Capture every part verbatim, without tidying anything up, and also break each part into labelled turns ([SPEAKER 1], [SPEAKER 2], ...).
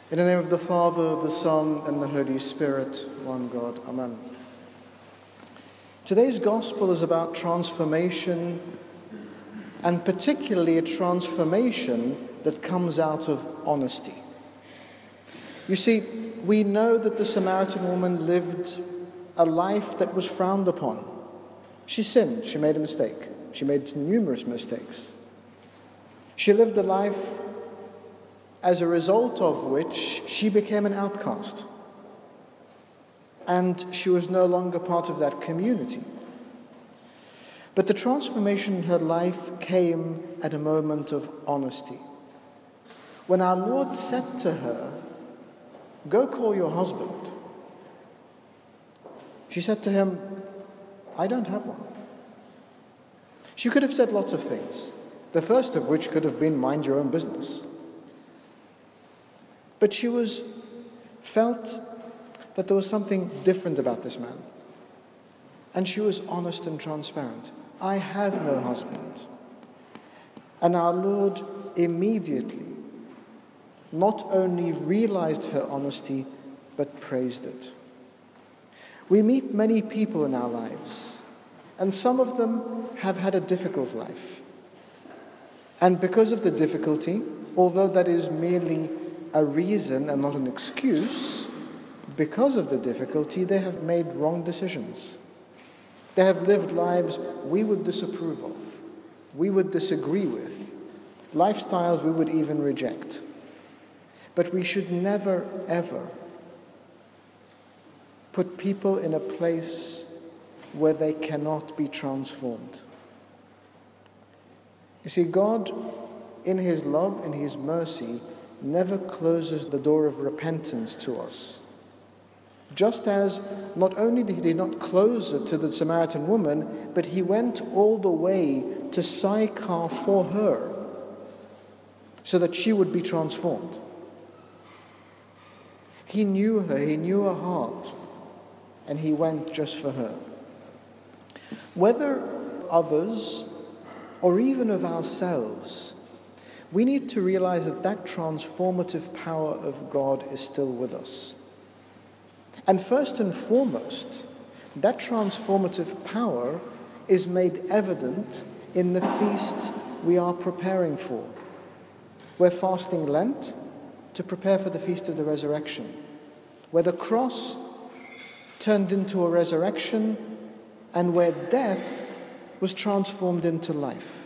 [SPEAKER 1] In the name of the Father, the Son, and the Holy Spirit, one God. Amen. Today's Gospel is about transformation, and particularly a transformation that comes out of honesty. You see, we know that the Samaritan woman lived a life that was frowned upon. She sinned. She made a mistake. She made numerous mistakes. She lived a life as a result of which she became an outcast. And she was no longer part of that community. But the transformation in her life came at a moment of honesty. When our Lord said to her, "Go call your husband," she said to him, "I don't have one." She could have said lots of things, the first of which could have been, "Mind your own business." But she was felt that there was something different about this man. And she was honest and transparent. "I have no husband." And our Lord immediately not only realized her honesty, but praised it. We meet many people in our lives, and some of them have had a difficult life. And because of the difficulty, although that is merely a reason and not an excuse, because of the difficulty, they have made wrong decisions. They have lived lives we would disapprove of, we would disagree with, lifestyles we would even reject. But we should never, ever put people in a place where they cannot be transformed. You see, God, in His love and His mercy, never closes the door of repentance to us. Just as not only did He not close it to the Samaritan woman, but He went all the way to Sychar for her, so that she would be transformed. He knew her, He knew her heart, and He went just for her. Whether others, or even of ourselves, we need to realize that that transformative power of God is still with us. And first and foremost, that transformative power is made evident in the feast we are preparing for. We're fasting Lent to prepare for the Feast of the Resurrection, where the cross turned into a resurrection and where death was transformed into life.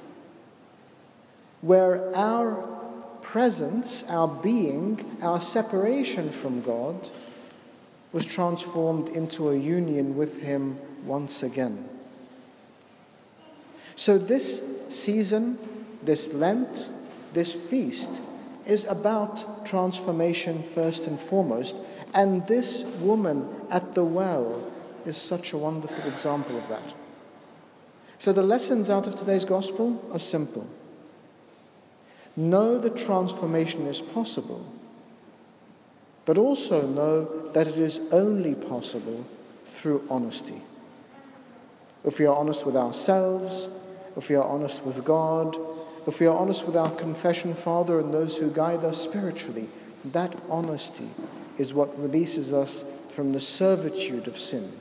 [SPEAKER 1] Where our presence, our being, our separation from God was transformed into a union with Him once again. So this season, this Lent, this feast is about transformation first and foremost, and this woman at the well is such a wonderful example of that. So the lessons out of today's gospel are simple. Know that transformation is possible, but also know that it is only possible through honesty. If we are honest with ourselves, if we are honest with God, if we are honest with our confession Father and those who guide us spiritually, that honesty is what releases us from the servitude of sin.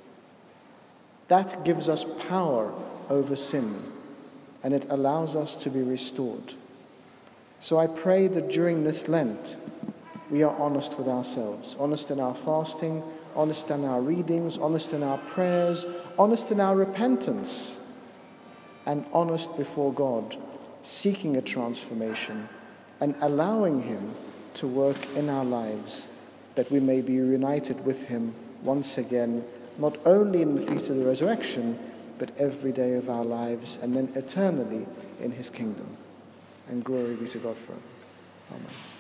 [SPEAKER 1] That gives us power over sin, and it allows us to be restored. So I pray that during this Lent, we are honest with ourselves, honest in our fasting, honest in our readings, honest in our prayers, honest in our repentance, and honest before God, seeking a transformation and allowing Him to work in our lives that we may be united with Him once again, not only in the Feast of the Resurrection, but every day of our lives, and then eternally in His kingdom. And glory be to God forever. Amen.